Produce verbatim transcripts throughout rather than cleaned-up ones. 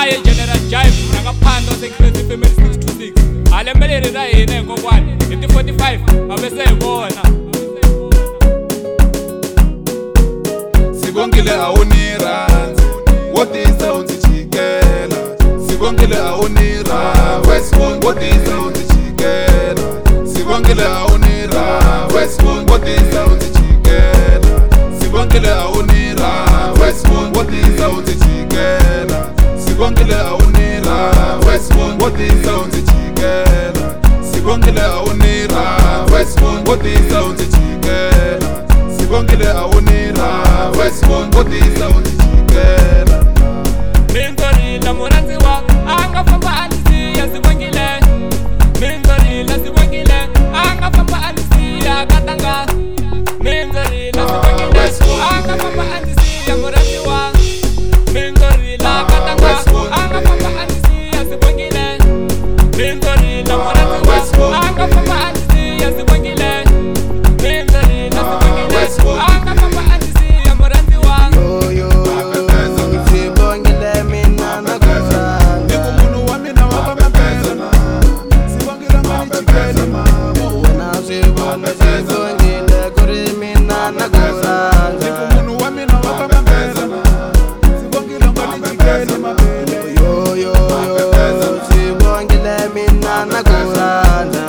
naye General Jive nakaphanda waseCrazy Family six two six alembeleri ra hina hikokwani hi ti forty-five avese hi vona Sibongile awunirandzi wotisa unzichikela Sibongile awunirandzi wotisa unzichikela Sibongile awunirandzi wotisa unzichikela Sibongile awunirandzi wotisa unzichikela Sibongile awunirandzi wotisa unzichikela Sibongile awunirandzi wotisa unzichikela Sibongile awunirandzi wotisa unzichikela Minzorila murandziwa anga famba andisiya Sibongile Minzorila Sibongile anga famba andisiya katanga Minzorila Sibongile anga famba andisiya murandziwa Minzorila katanga anga famba andisiya Sibongile Minzorila murandziwa anga famba andisiya Sibongile Minzorila Sibongile anga famba andisiya murandziwa Yo yo Sibongile mina nakusa Nikumuntu wa mina wakwamapezana Sibongile ngalichikela mamo Wena sibona Sibongile kuri mina nakusa Nikumuntu wa mina wakwamapezana Sibongile ngalichikela mabele Yo yo yo Sibongile mina nakusa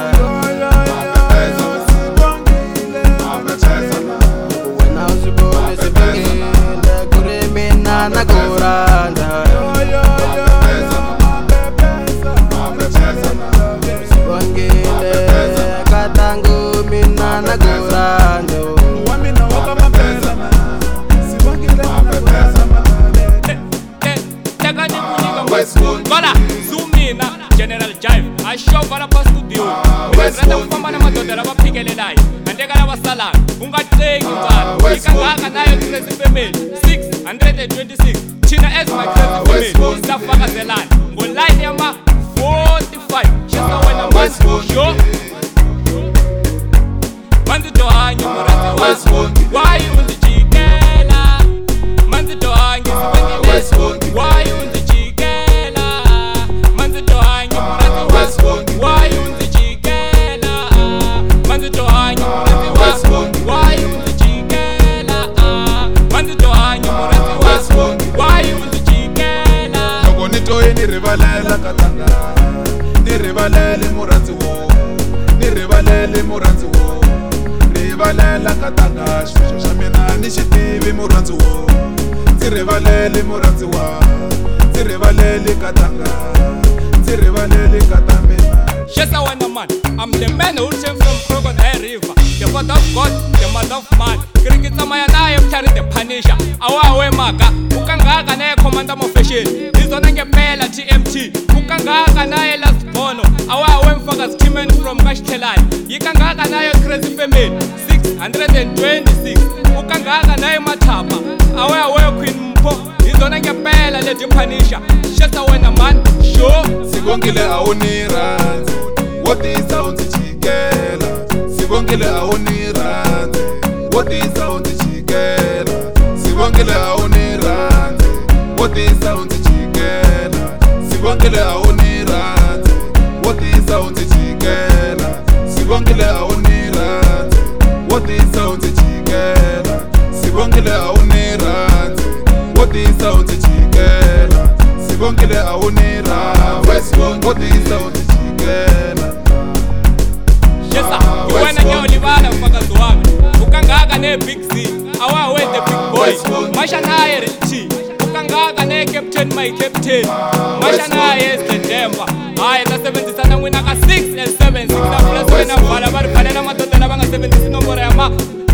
Wena sibona Sibongile kuri mina nakusa Sibongile katangu mina nakusa Teka ni kunyika ngwesi Kola Zumina General Jive ashova lapha studio Ngizrata kufamba namadoda labaphikelelayo Andeka labasalayo Ungathengi mfana Ikangaka nayo Crazy Family six twenty-six Thina as my Crazy Family Safakazelana Ngoline yama forty-five Shisa wena man Sho Manzi dohanyi muranzi wa Why unzichikela Manzi dohanyi Sibongile Why unzichikela Manzi dohanyi muranzi wa Why unzichikela Manzi dohanyi muranzi wa Why unzichikela Manzi dohanyi muranzi wa Why unzichikela Loko nitoye nirivalela katanga Nirivalele muranzi wo Nirivalele muranzi wo Rivalela katanga Xifixo xa mina ni xitivi muranzi wo Ndzi rivalele muranzi wa Ndzi rivalele katanga Ndzi rivalele kata mina Shesa wena man, I'm the man who came from Crocodile River The father of God, the mother of man Kirikitsa maya naye mtari the punisher Awawe maka, ukangaka naye commander mofashion Nizona ngempela T M T Ukangaka naye last bono Awawe mfakazi Timen from Kashtelani Yikangaka naye Crazy Family six twenty-six Ukangaka naye Mathapa Awawe Queen Mpo Nizona ngempela lady punisher Shesa wena man, sure Sibongile awunirandzi wotisa unzichikela Sibongile awunirandzi wotisa unzichikela Sibongile awunirandzi wotisa unzichikela Sibongile awunirandzi wotisa unzichikela Sibongile awunirandzi wotisa unzichikela Sibongile awunirandzi wotisa unzichikela Sibongile awunirandzi wotisa unzichikela Shesa, iwena ngiyolibala mfakazi wami Ukangaka ne Big Z, awawe the big boy Masha naye Richie, ukangaka ne Captain my Captain Masha naye Sledemba Haye tasebenzisana ngwina ka six and seven six plus wena mvala bari phalela madoda laba ngasebenzisi nomboro yama